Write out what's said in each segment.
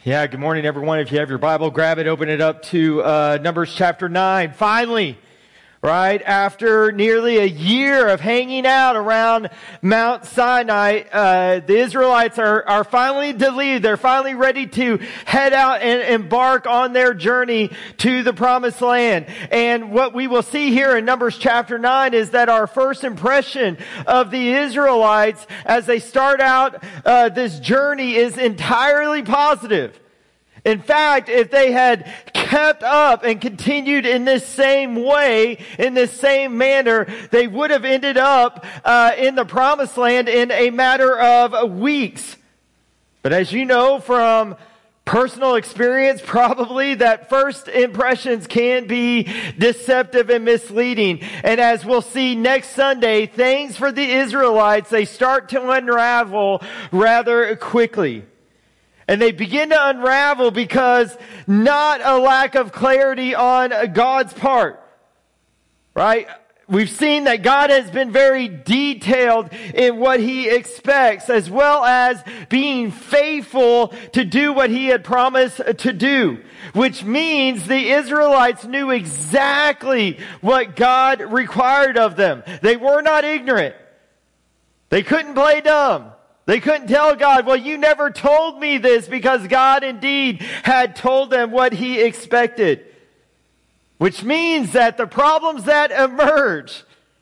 Yeah, good morning, everyone. If you have your Bible, grab it, open it up to Numbers chapter 9. Finally, right after nearly a year of hanging out around Mount Sinai, the Israelites are finally to leave. They're finally ready to head out and embark on their journey to the Promised Land. And what we will see here in Numbers chapter 9 is that our first impression of the Israelites as they start out this journey is entirely positive. In fact, if they had kept up and continued in this same way, in this same manner, they would have ended up in the Promised Land in a matter of weeks. But as you know from personal experience, probably that first impressions can be deceptive and misleading. And as we'll see next Sunday, things for the Israelites, they start to unravel rather quickly. And they begin to unravel because not a lack of clarity on God's part, right? We've seen that God has been very detailed in what He expects, as well as being faithful to do what He had promised to do, which means the Israelites knew exactly what God required of them. They were not ignorant. They couldn't play dumb. They couldn't tell God, well, you never told me this, because God indeed had told them what He expected. Which means that the problems that emerge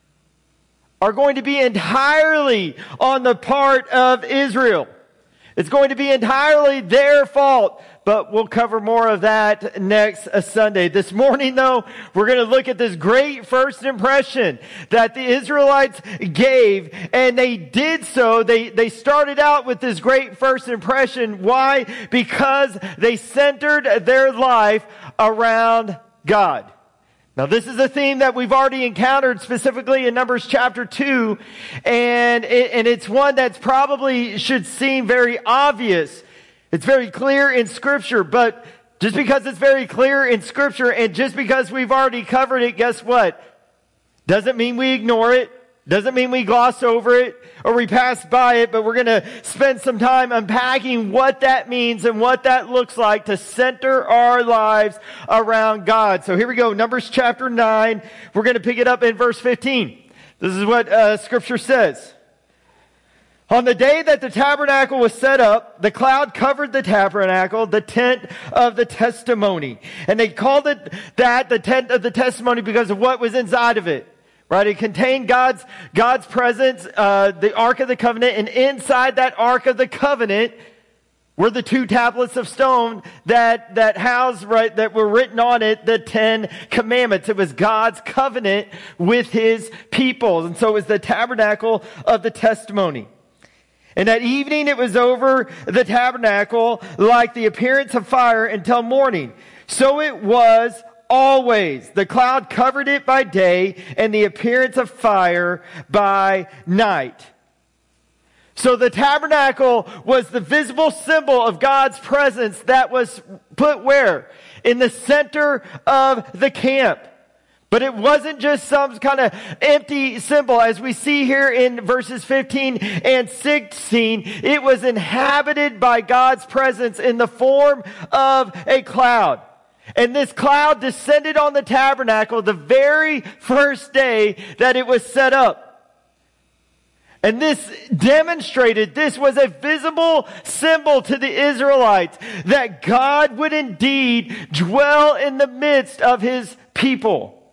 are going to be entirely on the part of Israel. It's going to be entirely their fault, but we'll cover more of that next Sunday. This morning, though, we're going to look at this great first impression that the Israelites gave, and they did so. They started out with this great first impression. Why? Because they centered their life around God. Now, this is a theme that we've already encountered specifically in Numbers chapter 2, and it's one that's probably should seem very obvious. It's very clear in Scripture, but just because it's very clear in Scripture and just because we've already covered it, guess what? Doesn't mean we ignore it. Doesn't mean we gloss over it or we pass by it, but we're going to spend some time unpacking what that means and what that looks like to center our lives around God. So here we go, Numbers chapter 9. We're going to pick it up in verse 15. This is what Scripture says. On the day that the tabernacle was set up, the cloud covered the tabernacle, the tent of the testimony. And they called it that, the tent of the testimony, because of what was inside of it. Right? It contained God's presence, the Ark of the Covenant, and inside that Ark of the Covenant were the 2 tablets of stone that housed, right, that were written on it, the 10 commandments. It was God's covenant with His people. And so it was the tabernacle of the testimony. And that evening it was over the tabernacle like the appearance of fire until morning. So it was always. The cloud covered it by day, and the appearance of fire by night. So the tabernacle was the visible symbol of God's presence that was put where? In the center of the camp. But it wasn't just some kind of empty symbol. As we see here in verses 15 and 16, it was inhabited by God's presence in the form of a cloud. And this cloud descended on the tabernacle the very first day that it was set up. And this demonstrated, this was a visible symbol to the Israelites that God would indeed dwell in the midst of His people.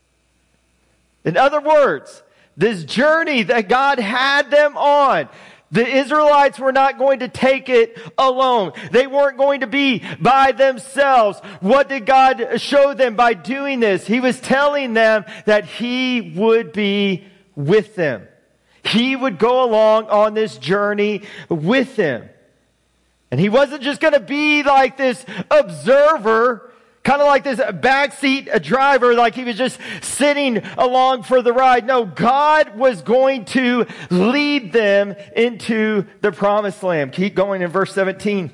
In other words, this journey that God had them on, the Israelites were not going to take it alone. They weren't going to be by themselves. What did God show them by doing this? He was telling them that He would be with them. He would go along on this journey with them. And He wasn't just going to be like this observer, kind of like this backseat driver, like He was just sitting along for the ride. No, God was going to lead them into the Promised Land. Keep going in verse 17.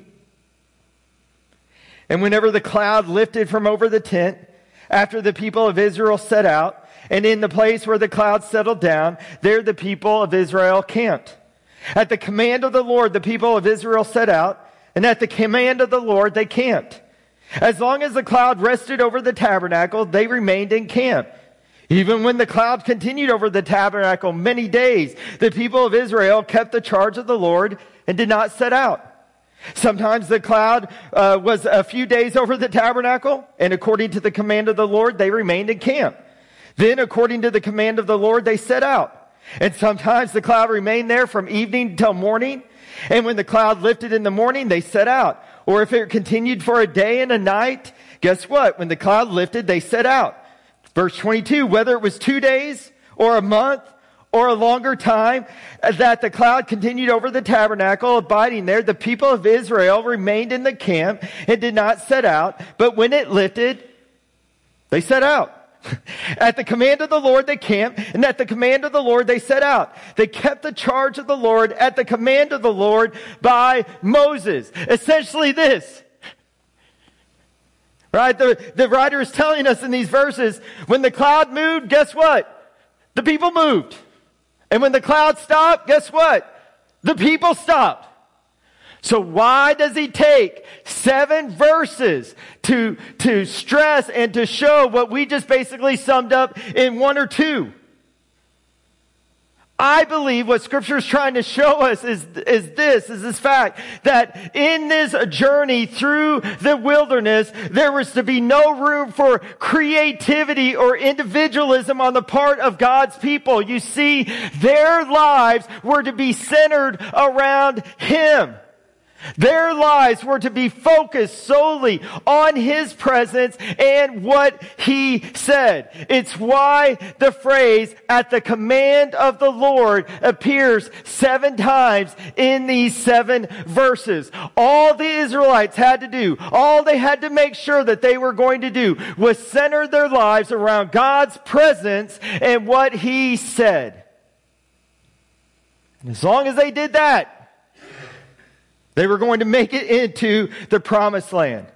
And whenever the cloud lifted from over the tent, after the people of Israel set out, and in the place where the cloud settled down, there the people of Israel camped. At the command of the Lord, the people of Israel set out, and at the command of the Lord they camped. As long as the cloud rested over the tabernacle, they remained in camp. Even when the cloud continued over the tabernacle many days, the people of Israel kept the charge of the Lord and did not set out. Sometimes the cloud was a few days over the tabernacle, and according to the command of the Lord, they remained in camp. Then, according to the command of the Lord, they set out. And sometimes the cloud remained there from evening till morning, and when the cloud lifted in the morning, they set out. Or if it continued for a day and a night, guess what? When the cloud lifted, they set out. Verse 22, whether it was 2 days or a month or a longer time that the cloud continued over the tabernacle, abiding there, the people of Israel remained in the camp and did not set out. But when it lifted, they set out. At the command of the Lord they camped, and at the command of the Lord they set out. They kept the charge of the Lord at the command of the Lord by Moses. Essentially this. Right? The writer is telling us in these verses, when the cloud moved, guess what? The people moved. And when the cloud stopped, guess what? The people stopped. So why does he take 7 verses to stress and to show what we just basically summed up in 1 or 2? I believe what Scripture is trying to show us is this fact that in this journey through the wilderness, there was to be no room for creativity or individualism on the part of God's people. You see, their lives were to be centered around Him. Their lives were to be focused solely on His presence and what He said. It's why the phrase, at the command of the Lord, appears 7 times in these 7 verses. All the Israelites had to do, all they had to make sure that they were going to do, was center their lives around God's presence and what He said. And as long as they did that, they were going to make it into the promised land.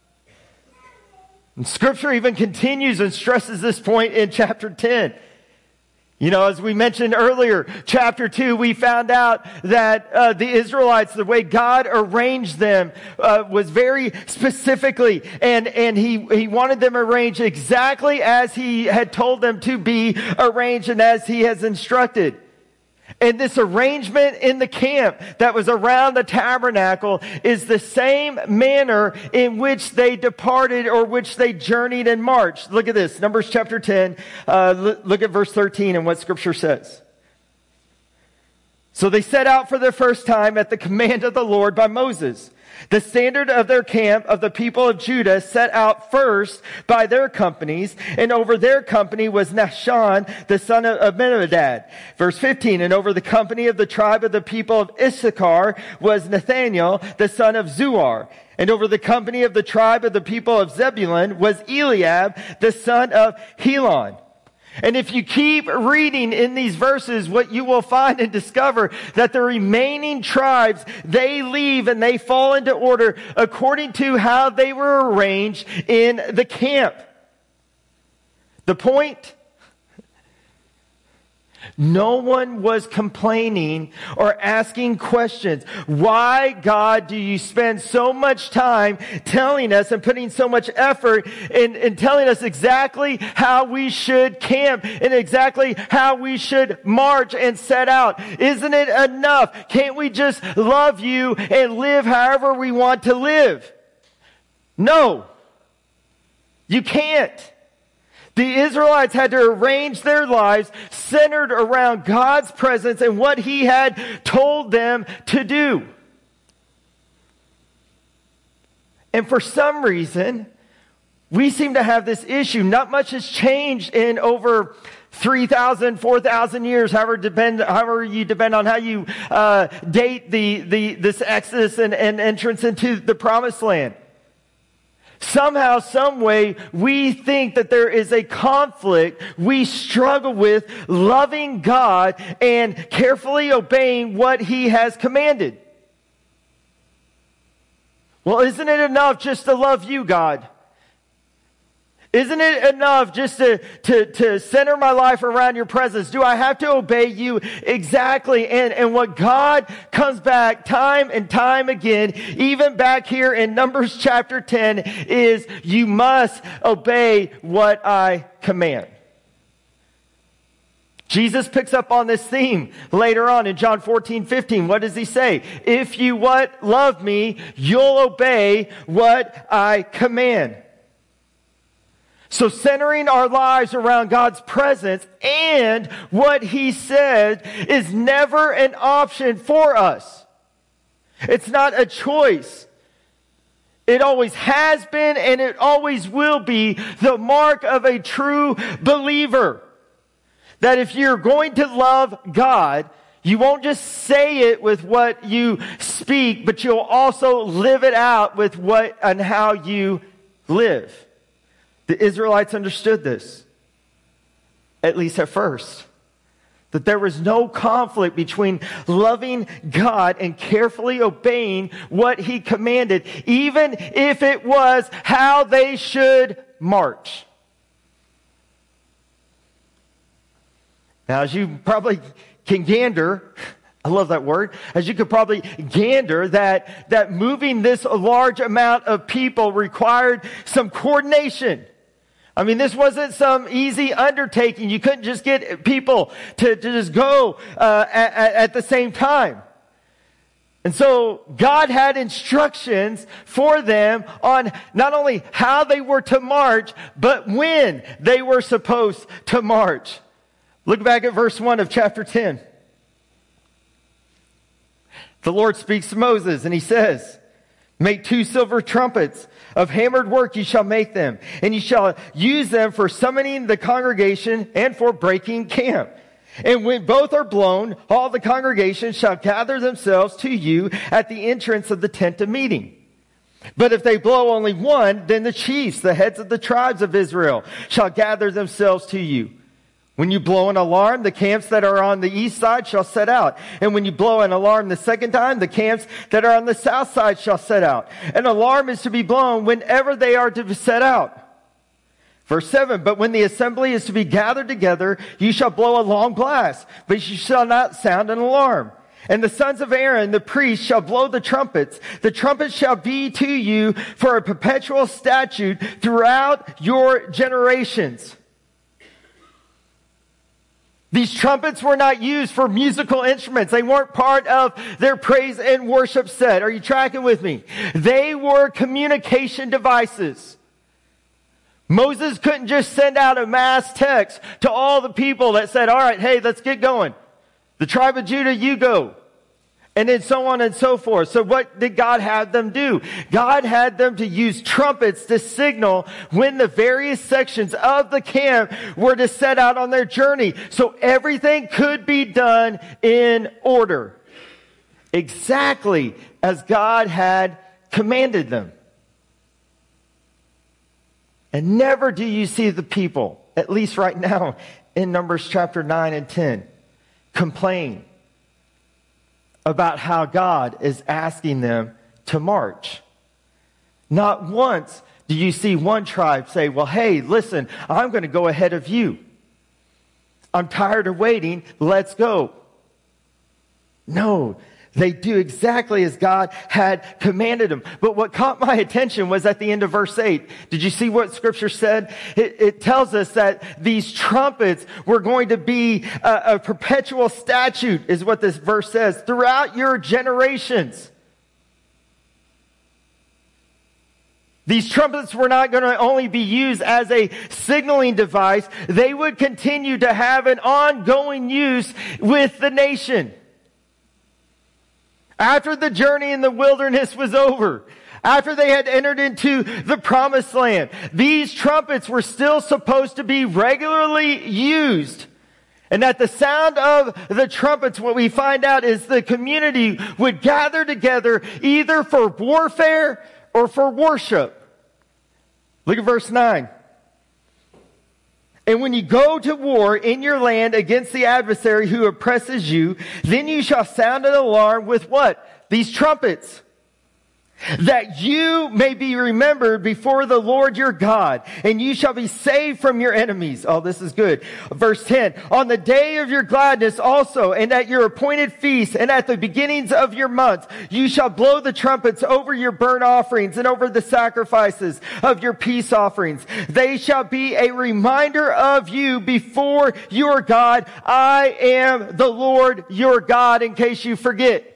And Scripture even continues and stresses this point in chapter 10. You know, as we mentioned earlier, chapter 2, we found out that the Israelites, the way God arranged them was very specifically, and he wanted them arranged exactly as He had told them to be arranged and as He has instructed. And this arrangement in the camp that was around the tabernacle is the same manner in which they departed or which they journeyed and marched. Look at this, Numbers chapter 10. Look at verse 13 and what Scripture says. So they set out for the first time at the command of the Lord by Moses. The standard of their camp of the people of Judah set out first by their companies, and over their company was Nahshon, the son of Amminadab. Verse 15, and over the company of the tribe of the people of Issachar was Nathaniel, the son of Zuar. And over the company of the tribe of the people of Zebulun was Eliab, the son of Helon. And if you keep reading in these verses, what you will find and discover that the remaining tribes, they leave and they fall into order according to how they were arranged in the camp. The point? No one was complaining or asking questions. Why, God, do you spend so much time telling us and putting so much effort in telling us exactly how we should camp and exactly how we should march and set out? Isn't it enough? Can't we just love you and live however we want to live? No, you can't. The Israelites had to arrange their lives centered around God's presence and what He had told them to do. And for some reason, we seem to have this issue. Not much has changed in over 3,000, 4,000 years, however you depend on how you date this Exodus and entrance into the Promised Land. Somehow, some way, we think that there is a conflict. We struggle with loving God and carefully obeying what He has commanded. Well, isn't it enough just to love you, God? Isn't it enough just to center my life around your presence? Do I have to obey you? Exactly. And what God comes back time and time again, even back here in Numbers chapter 10, is you must obey what I command. Jesus picks up on this theme later on in John 14:15. What does he say? If you love me, you'll obey what I command. So centering our lives around God's presence and what he said is never an option for us. It's not a choice. It always has been and it always will be the mark of a true believer. That if you're going to love God, you won't just say it with what you speak, but you'll also live it out with what and how you live. The Israelites understood this, at least at first, that there was no conflict between loving God and carefully obeying what he commanded, even if it was how they should march. Now, as you probably can gander, I love that word, as you could probably gander that moving this large amount of people required some coordination. I mean, this wasn't some easy undertaking. You couldn't just get people to just go at the same time. And so God had instructions for them on not only how they were to march, but when they were supposed to march. Look back at verse 1 of chapter 10. The Lord speaks to Moses and he says, make 2 silver trumpets. Of hammered work you shall make them, and you shall use them for summoning the congregation and for breaking camp. And when both are blown, all the congregation shall gather themselves to you at the entrance of the tent of meeting. But if they blow only one, then the chiefs, the heads of the tribes of Israel, shall gather themselves to you. When you blow an alarm, the camps that are on the east side shall set out. And when you blow an alarm the second time, the camps that are on the south side shall set out. An alarm is to be blown whenever they are to be set out. Verse 7, but when the assembly is to be gathered together, you shall blow a long blast, but you shall not sound an alarm. And the sons of Aaron, the priests, shall blow the trumpets. The trumpets shall be to you for a perpetual statute throughout your generations. These trumpets were not used for musical instruments. They weren't part of their praise and worship set. Are you tracking with me? They were communication devices. Moses couldn't just send out a mass text to all the people that said, all right, hey, let's get going. The tribe of Judah, you go. And then so on and so forth. So what did God have them do? God had them to use trumpets to signal when the various sections of the camp were to set out on their journey. So everything could be done in order. Exactly as God had commanded them. And never do you see the people, at least right now in Numbers chapter 9 and 10, complain about how God is asking them to march. Not once do you see one tribe say, well, hey, listen, I'm going to go ahead of you. I'm tired of waiting. Let's go. No, they do exactly as God had commanded them. But what caught my attention was at the end of verse 8. Did you see what Scripture said? It tells us that these trumpets were going to be a perpetual statute, is what this verse says, throughout your generations. These trumpets were not going to only be used as a signaling device. They would continue to have an ongoing use with the nation. After the journey in the wilderness was over, after they had entered into the promised land, these trumpets were still supposed to be regularly used. And at the sound of the trumpets, what we find out is the community would gather together either for warfare or for worship. Look at verse 9. And when you go to war in your land against the adversary who oppresses you, then you shall sound an alarm with what? These trumpets. that you may be remembered before the Lord your God, and you shall be saved from your enemies. Oh, this is good. Verse 10, on the day of your gladness also, and at your appointed feasts, and at the beginnings of your months, you shall blow the trumpets over your burnt offerings and over the sacrifices of your peace offerings. They shall be a reminder of you before your God. I am the Lord your God, in case you forget.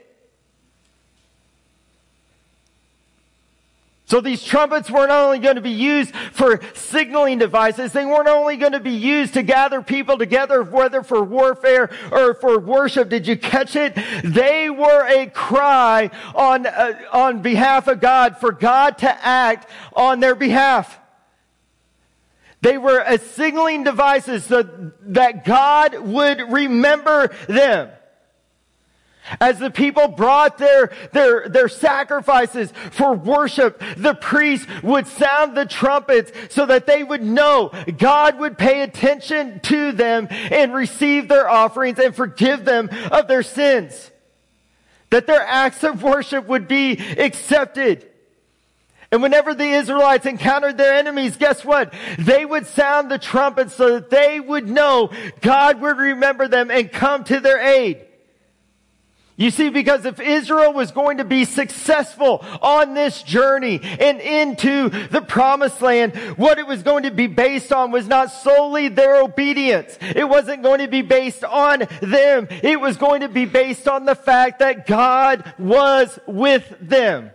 So these trumpets weren't only going to be used for signaling devices, they weren't only going to be used to gather people together, whether for warfare or for worship. Did you catch it? They were a cry on behalf of God, for God to act on their behalf. They were signaling devices so that God would remember them. As the people brought their sacrifices for worship, the priests would sound the trumpets so that they would know God would pay attention to them and receive their offerings and forgive them of their sins. That their acts of worship would be accepted. And whenever the Israelites encountered their enemies, guess what? They would sound the trumpets so that they would know God would remember them and come to their aid. You see, because if Israel was going to be successful on this journey and into the promised land, what it was going to be based on was not solely their obedience. It wasn't going to be based on them. It was going to be based on the fact that God was with them.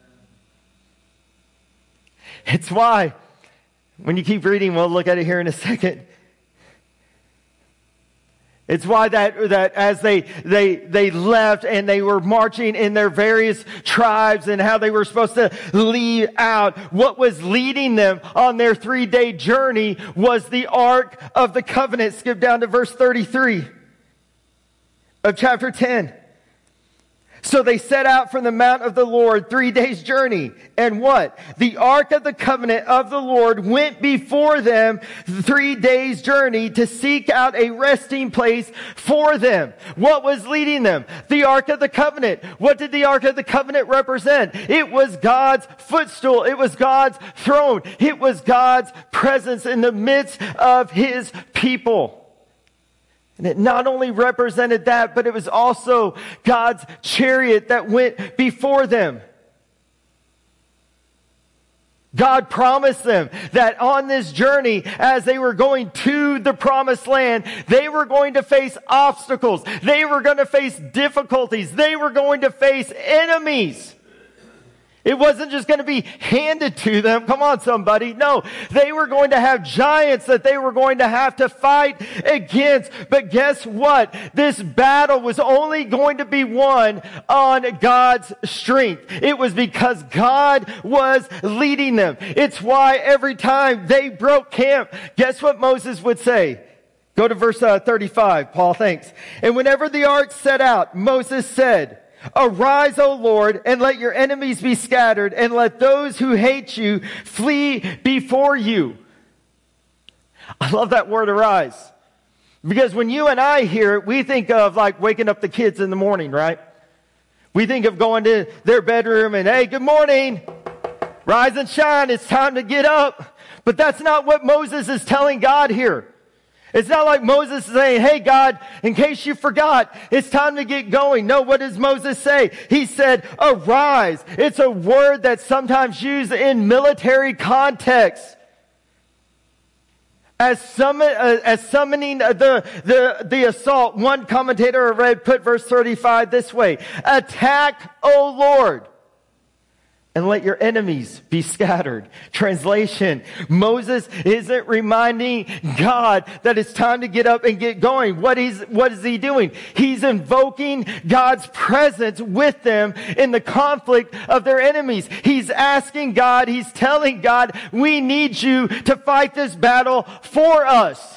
It's why, when you keep reading, we'll look at it here in a second. It's why that as they left and they were marching in their various tribes and how they were supposed to lead out, what was leading them on their 3-day journey was the Ark of the Covenant. Skip down to verse 33 of chapter 10. So they set out from the mount of the Lord 3 days' journey. And what? The Ark of the Covenant of the Lord went before them 3 days' journey to seek out a resting place for them. What was leading them? The Ark of the Covenant. What did the Ark of the Covenant represent? It was God's footstool. It was God's throne. It was God's presence in the midst of His people. And it not only represented that, but it was also God's chariot that went before them. God promised them that on this journey, as they were going to the promised land, they were going to face obstacles. They were going to face difficulties. They were going to face enemies. It wasn't just going to be handed to them. Come on, somebody. No, they were going to have giants that they were going to have to fight against. But guess what? This battle was only going to be won on God's strength. It was because God was leading them. It's why every time they broke camp, guess what Moses would say? Go to verse 35. Paul, thanks. And whenever the ark set out, Moses said, "Arise, O Lord, and let your enemies be scattered, and let those who hate you flee before you." I love that word, arise. Because when you and I hear it, we think of like waking up the kids in the morning, right? We think of going to their bedroom and, hey, good morning. Rise and shine. It's time to get up. But that's not what Moses is telling God here. It's not like Moses is saying, hey, God, in case you forgot, it's time to get going. No, what does Moses say? He said, arise. It's a word that's sometimes used in military context as summoning the assault. One commentator I read put verse 35 this way: attack, O Lord, and let your enemies be scattered. Translation: Moses isn't reminding God that it's time to get up and get going. What is he doing? He's invoking God's presence with them in the conflict of their enemies. He's asking God, he's telling God, we need you to fight this battle for us.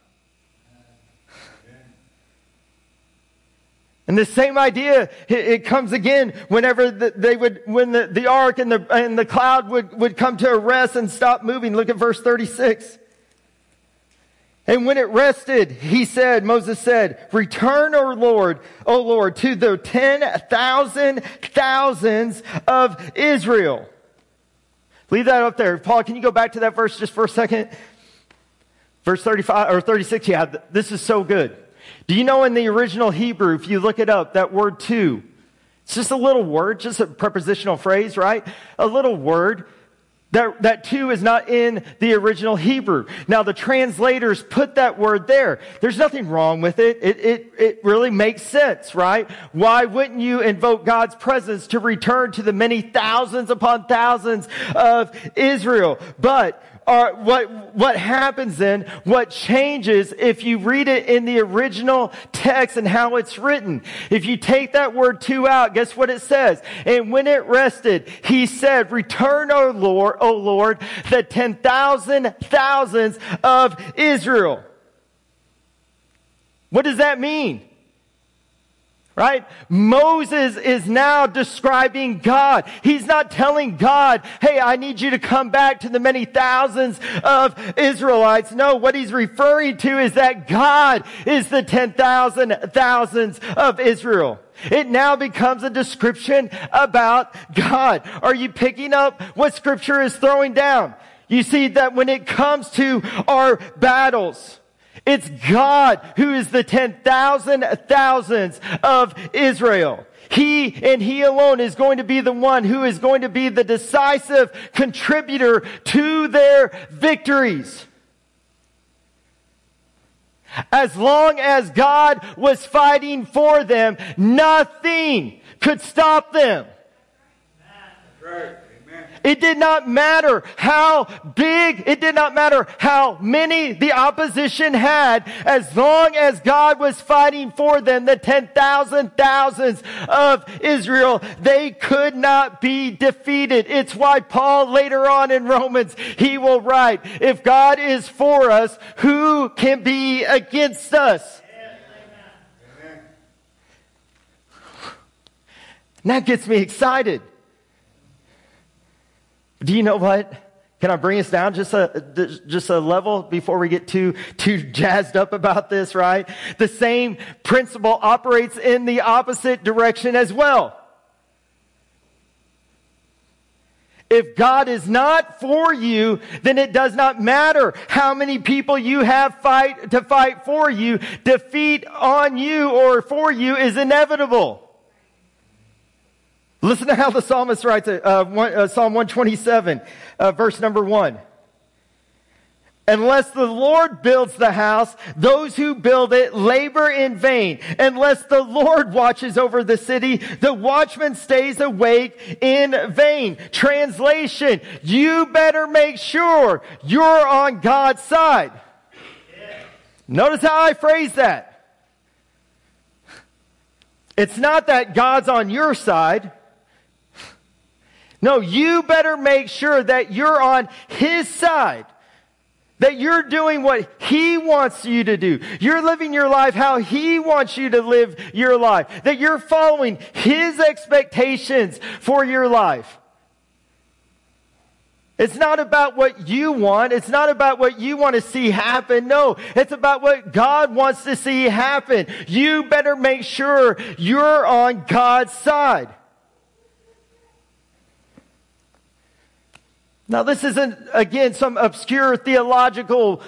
And the same idea, it comes again whenever when the ark and the cloud would come to a rest and stop moving. Look at verse 36. And when it rested, Moses said, return, O Lord, to the 10,000 thousands of Israel. Leave that up there. Paul, can you go back to that verse just for a second? Verse 35 or 36. Yeah, this is so good. Do you know in the original Hebrew, if you look it up, that word to, it's just a little word, just a prepositional phrase, right? A little word. That to is not in the original Hebrew. Now the translators put that word there. There's nothing wrong with it. It really makes sense, right? Why wouldn't you invoke God's presence to return to the many thousands upon thousands of Israel? But what happens then, what changes if you read it in the original text and how it's written? If you take that word to out, guess what it says? And when it rested, he said, return, O Lord, the 10,000 thousands of Israel. What does that mean? Right? Moses is now describing God. He's not telling God, hey, I need you to come back to the many thousands of Israelites. No, what he's referring to is that God is the 10,000 thousands of Israel. It now becomes a description about God. Are you picking up what Scripture is throwing down? You see that when it comes to our battles, it's God who is the 10,000 thousands of Israel. He and He alone is going to be the one who is going to be the decisive contributor to their victories. As long as God was fighting for them, nothing could stop them. That's right. It did not matter how big, it did not matter how many the opposition had, as long as God was fighting for them, the 10,000 thousands of Israel, they could not be defeated. It's why Paul later on in Romans, he will write, if God is for us, who can be against us? And that gets me excited. Do you know what? Can I bring us down just a level before we get too jazzed up about this, right? The same principle operates in the opposite direction as well. If God is not for you, then it does not matter how many people you have to fight for you. Defeat on you or for you is inevitable. Listen to how the psalmist writes it, Psalm 127, verse number 1. Unless the Lord builds the house, those who build it labor in vain. Unless the Lord watches over the city, the watchman stays awake in vain. Translation, you better make sure you're on God's side. Notice how I phrase that. It's not that God's on your side. No, you better make sure that you're on His side. That you're doing what He wants you to do. You're living your life how He wants you to live your life. That you're following His expectations for your life. It's not about what you want. It's not about what you want to see happen. No, it's about what God wants to see happen. You better make sure you're on God's side. Now, this isn't, again, some obscure theological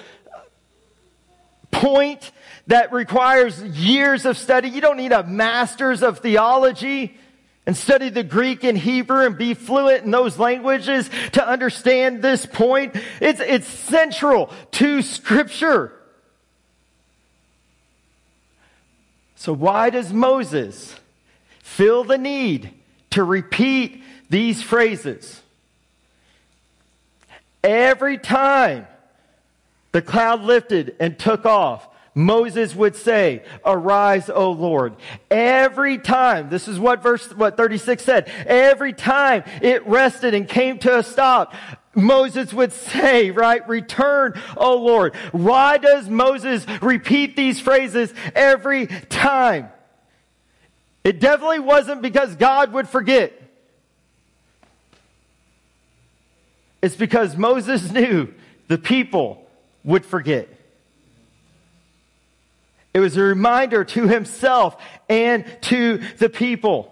point that requires years of study. You don't need a master's of theology and study the Greek and Hebrew and be fluent in those languages to understand this point. It's central to Scripture. So why does Moses feel the need to repeat these phrases? Every time the cloud lifted and took off, Moses would say, arise, O Lord. Every time, this is what 36 said, every time it rested and came to a stop, Moses would say, right, return, O Lord. Why does Moses repeat these phrases every time? It definitely wasn't because God would forget. It's because Moses knew the people would forget. It was a reminder to himself and to the people.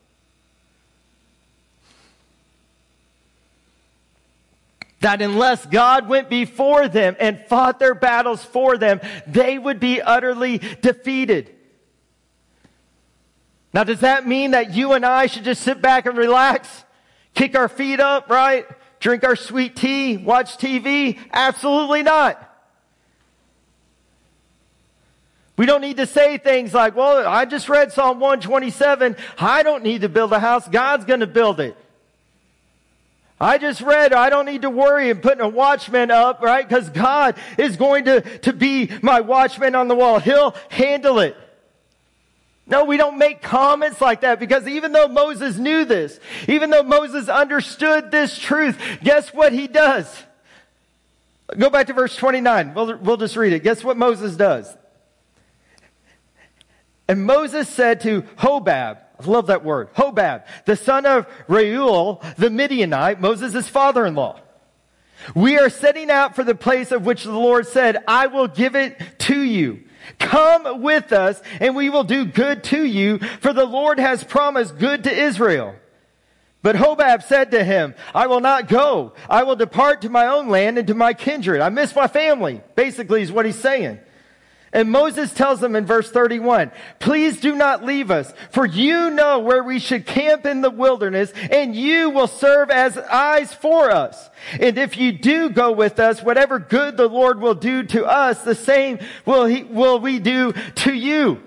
That unless God went before them and fought their battles for them, they would be utterly defeated. Now, does that mean that you and I should just sit back and relax, kick our feet up, right? Drink our sweet tea, watch TV? Absolutely not. We don't need to say things like, well, I just read Psalm 127. I don't need to build a house. God's going to build it. I just read, I don't need to worry and putting a watchman up, right? Because God is going to be my watchman on the wall. He'll handle it. No, we don't make comments like that, because even though Moses knew this, even though Moses understood this truth, guess what he does? Go back to verse 29. We'll just read it. Guess what Moses does? And Moses said to Hobab, I love that word, Hobab, the son of Reuel, the Midianite, Moses' father-in-law. We are setting out for the place of which the Lord said, I will give it to you. Come with us, and we will do good to you, for the Lord has promised good to Israel. But Hobab said to him, I will not go. I will depart to my own land and to my kindred. I miss my family, basically is what he's saying. And Moses tells them in verse 31, please do not leave us, for you know where we should camp in the wilderness, and you will serve as eyes for us. And if you do go with us, whatever good the Lord will do to us, the same will we do to you.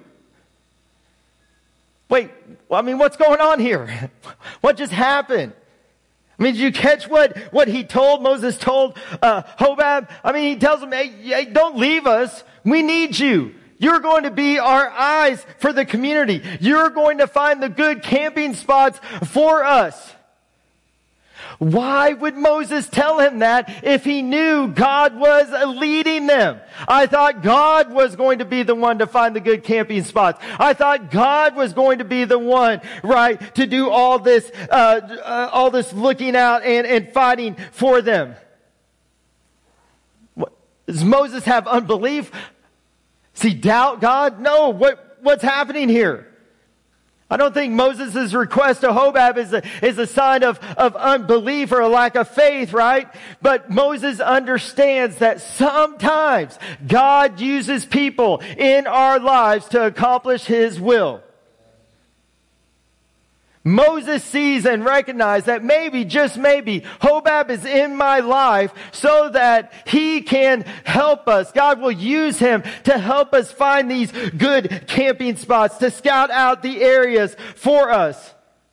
Wait, what's going on here? What just happened? Did you catch what he told, Moses told Hobab? He tells him, hey, don't leave us. We need you. You're going to be our eyes for the community. You're going to find the good camping spots for us. Why would Moses tell him that if he knew God was leading them? I thought God was going to be the one to find the good camping spots. I thought God was going to be the one, right, to do all this looking out and fighting for them. Does Moses have unbelief? Does he doubt God? No. What's happening here? I don't think Moses' request to Hobab is a sign of unbelief or a lack of faith, right? But Moses understands that sometimes God uses people in our lives to accomplish his will. Moses sees and recognizes that maybe, just maybe, Hobab is in my life so that he can help us. God will use him to help us find these good camping spots, to scout out the areas for us.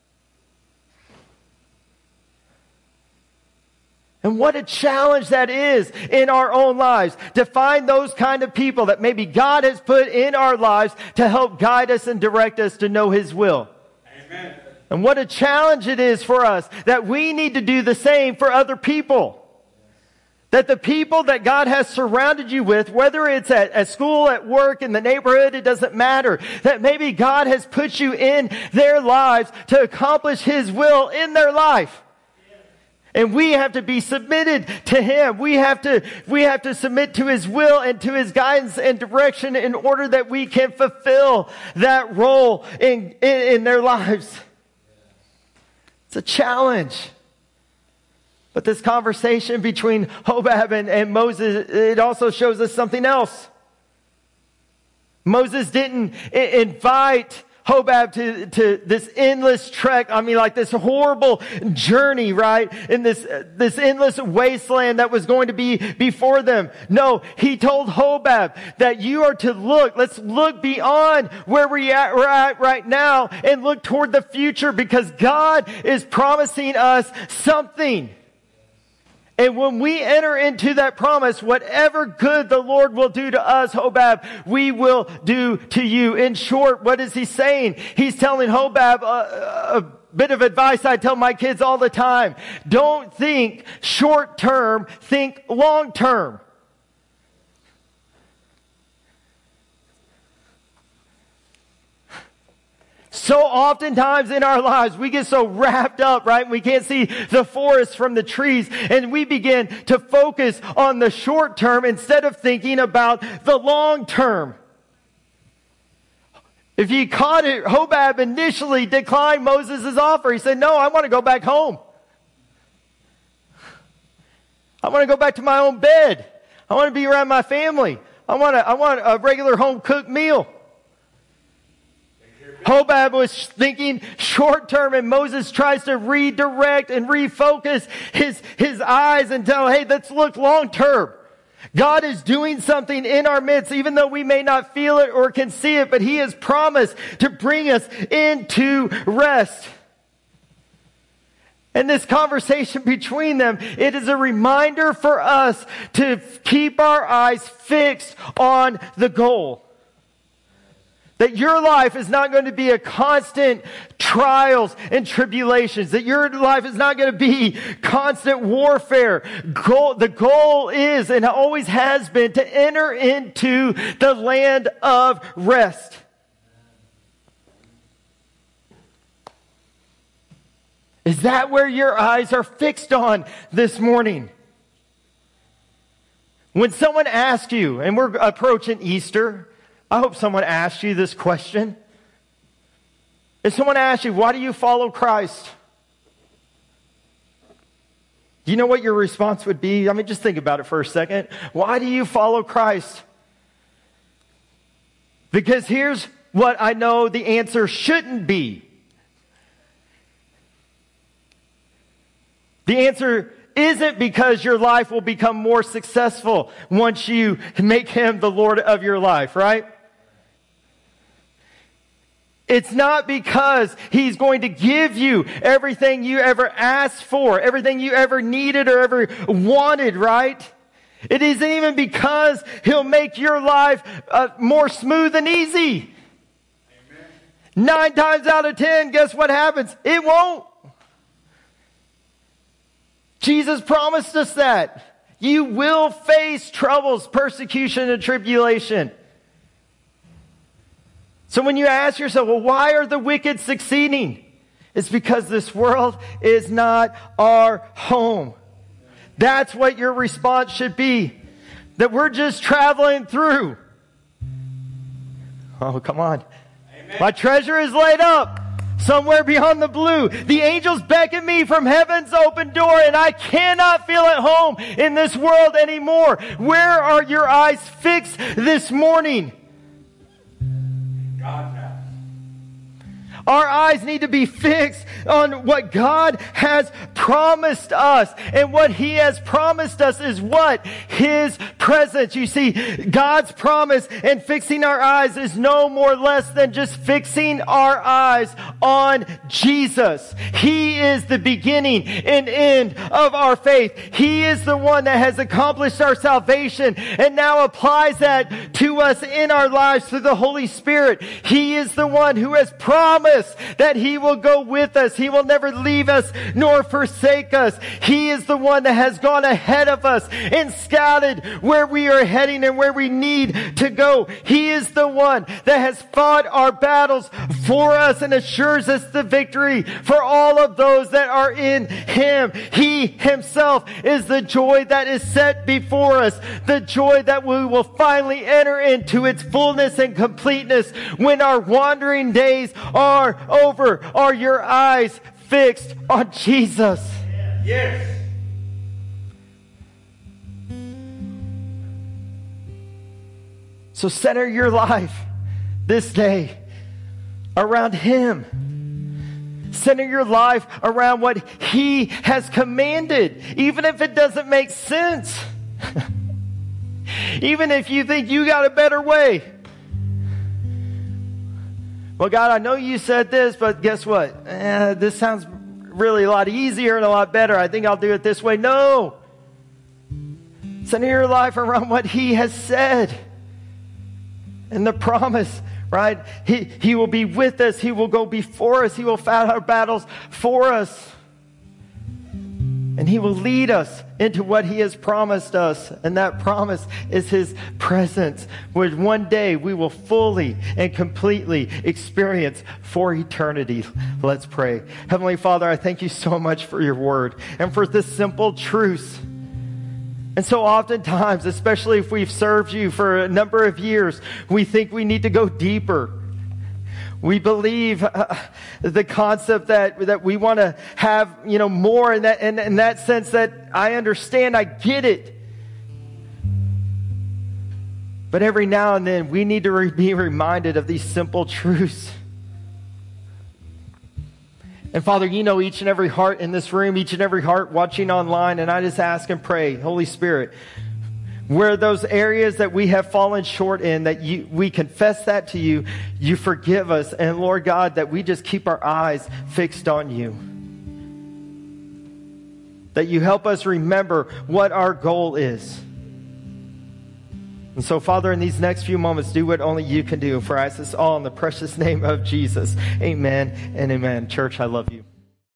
And what a challenge that is in our own lives, to find those kind of people that maybe God has put in our lives to help guide us and direct us to know his will. Amen. And what a challenge it is for us that we need to do the same for other people. That the people that God has surrounded you with, whether it's at school, at work, in the neighborhood, it doesn't matter. That maybe God has put you in their lives to accomplish his will in their life. And we have to be submitted to him. We have to submit to his will and to his guidance and direction in order that we can fulfill that role in their lives. It's a challenge. But this conversation between Hobab and Moses, it also shows us something else. Moses didn't invite Hobab to this endless trek. Like this horrible journey, right? In this endless wasteland that was going to be before them. No, he told Hobab that you are to look. Let's look beyond where we're at right now and look toward the future, because God is promising us something. And when we enter into that promise, whatever good the Lord will do to us, Hobab, we will do to you. In short, what is he saying? He's telling Hobab a bit of advice I tell my kids all the time. Don't think short term, think long term. So oftentimes in our lives, we get so wrapped up, right? We can't see the forest from the trees, and we begin to focus on the short term instead of thinking about the long term. If he caught it, Hobab initially declined Moses' offer. He said, no, I want to go back home. I want to go back to my own bed. I want to be around my family. I want a regular home cooked meal. Hobab was thinking short term, and Moses tries to redirect and refocus his eyes and tell, hey, let's look long term. God is doing something in our midst, even though we may not feel it or can see it, but he has promised to bring us into rest. And this conversation between them, it is a reminder for us to keep our eyes fixed on the goal. That your life is not going to be a constant trials and tribulations. That your life is not going to be constant warfare. The goal is and always has been to enter into the land of rest. Is that where your eyes are fixed on this morning? When someone asks you, and we're approaching Easter, I hope someone asks you this question. If someone asks you, why do you follow Christ? Do you know what your response would be? I mean, just think about it for a second. Why do you follow Christ? Because here's what I know the answer shouldn't be. The answer isn't because your life will become more successful once you make him the Lord of your life, right? It's not because he's going to give you everything you ever asked for, everything you ever needed or ever wanted, right? It isn't even because he'll make your life more smooth and easy. Amen. 9 times out of 10, guess what happens? It won't. Jesus promised us that. You will face troubles, persecution, and tribulation. So when you ask yourself, well, why are the wicked succeeding? It's because this world is not our home. That's what your response should be. That we're just traveling through. Oh, come on. Amen. My treasure is laid up somewhere beyond the blue. The angels beckon me from heaven's open door, and I cannot feel at home in this world anymore. Where are your eyes fixed this morning? God's house. Our eyes need to be fixed on what God has promised us. And what he has promised us is what? His presence. You see, God's promise and fixing our eyes is no more less than just fixing our eyes on Jesus. He is the beginning and end of our faith. He is the one that has accomplished our salvation and now applies that to us in our lives through the Holy Spirit. He is the one who has promised that he will go with us. He will never leave us nor forsake us. He is the one that has gone ahead of us and scouted where we are heading and where we need to go. He is the one that has fought our battles for us and assures us the victory for all of those that are in him. He himself is the joy that is set before us, the joy that we will finally enter into its fullness and completeness when our wandering days are over. Are your eyes fixed on Jesus? Yes. So center your life this day around him. Center your life around what he has commanded, even if it doesn't make sense. Even if you think you got a better way. Well, God, I know you said this, but guess what? This sounds really a lot easier and a lot better. I think I'll do it this way. No. Center your life around what he has said. And the promise, right? He will be with us. He will go before us. He will fight our battles for us. And he will lead us into what he has promised us. And that promise is his presence, which one day we will fully and completely experience for eternity. Let's pray. Heavenly Father, I thank you so much for your word and for this simple truth. And so oftentimes, especially if we've served you for a number of years, we think we need to go deeper. We believe the concept that we want to have, more in that sense that I understand, I get it. But every now and then we need to be reminded of these simple truths. And Father, you know each and every heart in this room, each and every heart watching online, and I just ask and pray, Holy Spirit, where those areas that we have fallen short in, that we confess that to you, you forgive us, and Lord God, that we just keep our eyes fixed on you. That you help us remember what our goal is. And so, Father, in these next few moments, do what only you can do. For I ask this all in the precious name of Jesus. Amen and amen. Church, I love you.